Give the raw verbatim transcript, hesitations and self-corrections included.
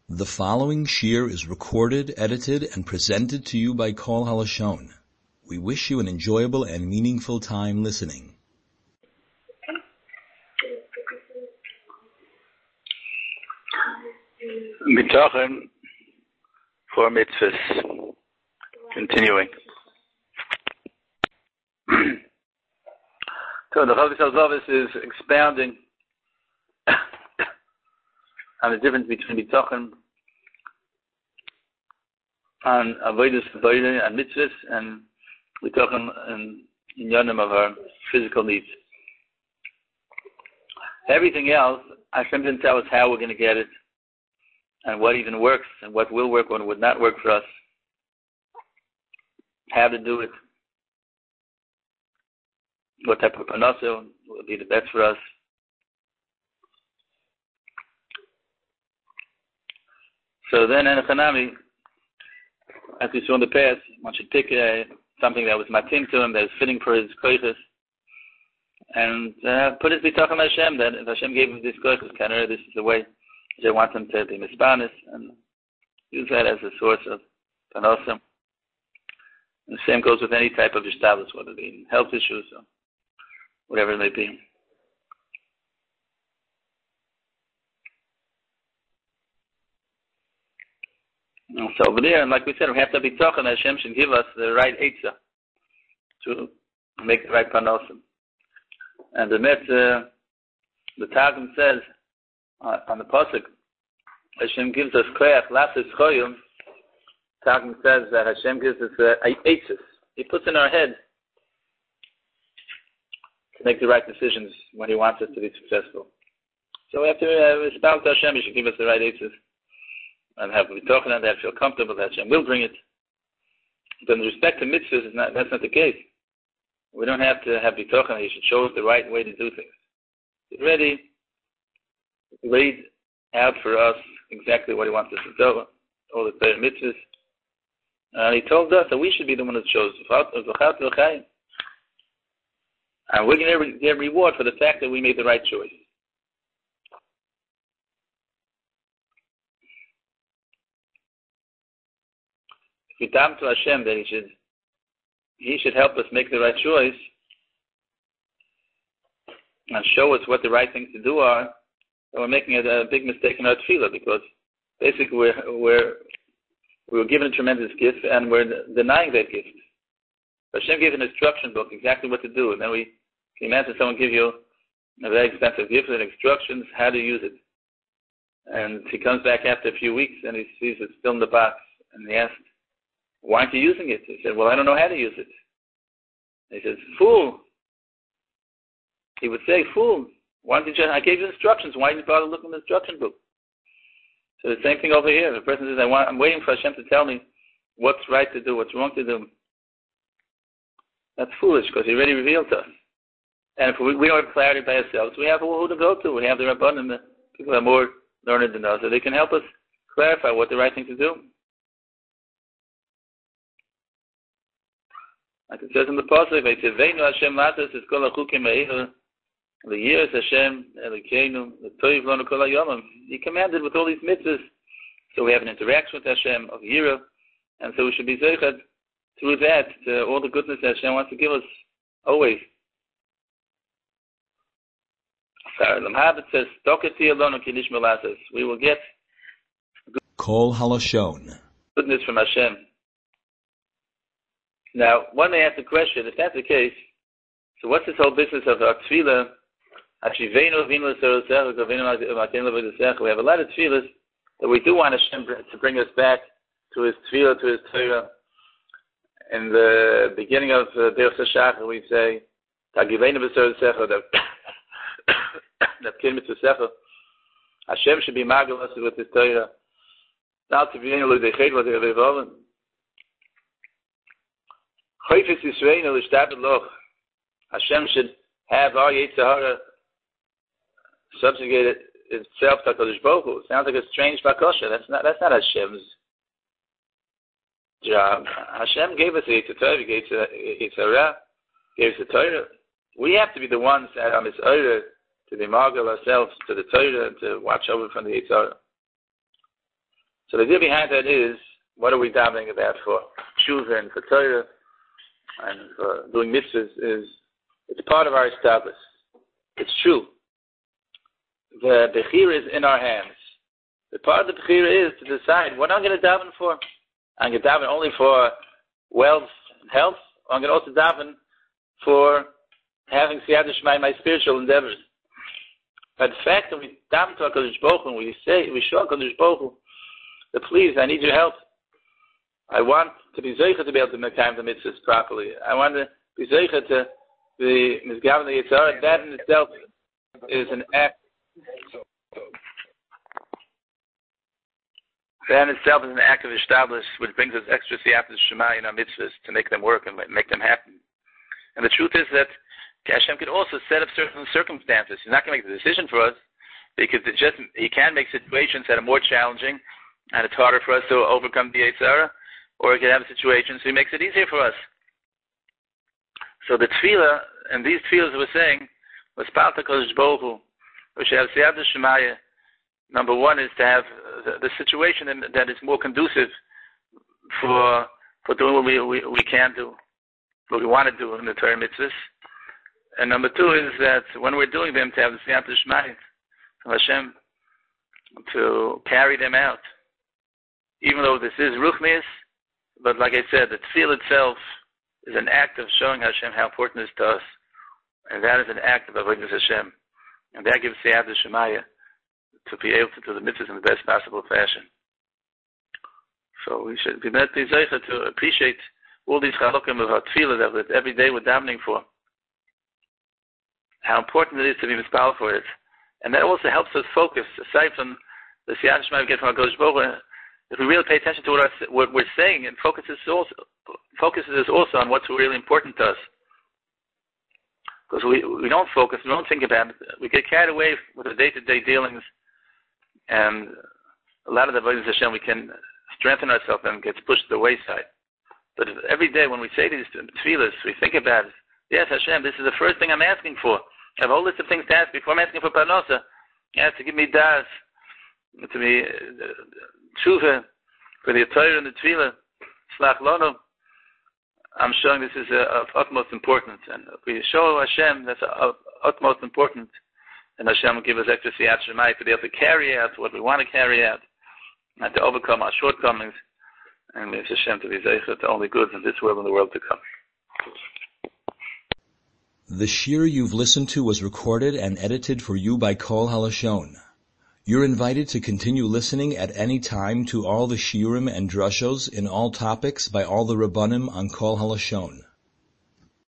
The following shir is recorded, edited, and presented to you by Kol Halashon. We wish you an enjoyable and meaningful time listening. Bitochen for mitzvahs. Continuing. So the Chovos HaLevavos is expounding on the difference between bitochen and avodas habayis and mitzvahs, and bitochen and inyanim of our physical needs. Everything else, Hashem didn't tell us how we're going to get it, and what even works, and what will work, what would not work for us, how to do it, what type of parnasa will be the best for us. So then, in Hanami, as we saw in the past, one should pick uh, something that was matim to him, that was fitting for his koiches, and uh, put his bitachon Hashem, that if Hashem gave him this koiches, kanareh, this is the way I want him to be mispanis, and use that as a source of parnasa. And the same goes with any type of ishtalus, whether it be health issues or whatever it may be. So over there, and like we said, we have to be talking. Hashem should give us the right eitzah to make the right parnasa. And the met, uh, the Targum says uh, on the pasuk, Hashem gives us koyach lasis choyim. Targum says that Hashem gives us uh, eitzahs. He puts in our head to make the right decisions when He wants us to be successful. So we have to uh, respond to Hashem. He should give us the right eitzahs. And have we talking about that, feel comfortable that Hashem will bring it. But in respect to mitzvahs, it's not, that's not the case. We don't have to have bitochen. He should show us the right way to do things. He's already laid out for us exactly what He wants us to do, all the Torah mitzvahs. Uh, he told us that we should be the one that chose. And we're going to get reward for the fact that we made the right choice. We come to Hashem that He should He should help us make the right choice and show us what the right things to do are, and we're making a, a big mistake in our tefillah, because basically we're we're we were given a tremendous gift and we're denying that gift. Hashem gave an instruction book exactly what to do, and then we can you imagine someone give you a very expensive gift with instructions how to use it, and he comes back after a few weeks and he sees it's still in the box, and he asks, "Why aren't you using it?" He said, "Well, I don't know how to use it." He says, "Fool." He would say, "Fool. Why didn't you, I gave you instructions. Why didn't you bother looking at the instruction book?" So the same thing over here. The person says, I want, I'm waiting for Hashem to tell me what's right to do, what's wrong to do. That's foolish, because He already revealed to us. And if we, we don't have clarity by ourselves, we have who to go to. We have the Rabbanim, the people who are more learned than us, so they can help us clarify what the right thing to do. Like it says in the pasuk, "Vayitzeveinu Hashem latos es kol hachukim ha'elu liyiras Hashem Elokeinu l'toiv lanu kol hayomim." He commanded with all these mitzvahs, so we have an interaction with Hashem of yira, and so we should be zeichet through that to all the goodness that Hashem wants to give us always. It says, "Toketi alonu kilish melasos." We will get Kol Halashon. Goodness from Hashem. Now, one may ask the question, if that's the case, so what's this whole business of our tefillah? We have a lot of tefillahs that we do want Hashem to bring us back to His tefillah, to His Torah. In the beginning of uh, Derech HaShachar, we say, Hashem should be magal us with His Torah. Now, to be able to Hashem should have our Yetzer Hara subjugate itself to HaKadosh Baruch Hu. Sounds like a strange bakasha. That's not that's not Hashem's job. Hashem gave us the Yetzer Torah, He gave us the Yetzer Hara, gave us the Torah. We have to be the ones that are misordered to be margal ourselves to the Torah and to watch over from the Yetzer Hara. So the idea behind that is, what are we davening about for tshuva and for Torah and for doing mitzvahs? Is it's part of our establish. It's true. The bechira is in our hands. The part of the bechira is to decide what I'm going to daven for. I'm going to daven only for wealth and health, or I'm going to also daven for having siyata shema in my spiritual endeavors. But the fact that we daven to HaKadosh Baruch Hu, we say, we show HaKadosh Baruch Hu that please, I need your help. I want to be zeicha to be able to make time the mitzvahs properly. I want to be zeicha to be misgaven the yitzhara. That in itself is an act. That in itself is an act of establish, which brings us extra siyata shema in our mitzvahs to make them work and make them happen. And the truth is that Hashem can also set up certain circumstances. He's not going to make the decision for us because it just He can make situations that are more challenging and it's harder for us to overcome the yitzhara, or He can have situations so He makes it easier for us. So the tefillah, and these tefillahs we're saying, was Palta Kodesh Baruch Hu, we should have siyata shemaya. Number one is to have the, the situation that is more conducive for for doing what we, we, we can do, what we want to do in the Torah mitzvahs. And number two is that when we're doing them, to have the siyata shemaya from Hashem, to carry them out. Even though this is ruchnius, but like I said, the tefillah itself is an act of showing Hashem how important it is to us. And that is an act of avodas Hashem. And that gives siyata shemaya to be able to do the mitzvahs in the best possible fashion. So we should be met to appreciate all these chalukim of our tefillah that every day we're davening for. How important it is to be mispal for it. And that also helps us focus, aside from the siyata shemaya we get from HaKadosh Baruch Hu. If we really pay attention to what, our, what we're saying, and focuses also focuses us also on what's really important to us. Because we, we don't focus, we don't think about it. We get carried away with the day-to-day dealings, and a lot of the avodas Hashem we can strengthen ourselves and gets pushed to the wayside. But if every day when we say these tefillahs, we think about it. Yes, Hashem, this is the first thing I'm asking for. I have a whole list of things to ask before I'm asking for parnasa. You have to give me das, to be tshuva for the Torah and the tefillah. Slach lonu. I'm showing this is uh, of utmost importance, and if we show Hashem that's of utmost important, and Hashem will give us extra siyat shemai to be able to carry out what we want to carry out, and to overcome our shortcomings, and it's Hashem to be zeicha to only goods in this world and the world to come. The shir you've listened to was recorded and edited for you by Kol Halashon. You're invited to continue listening at any time to all the shiurim and drushos in all topics by all the Rabbanim on Kol Halashon.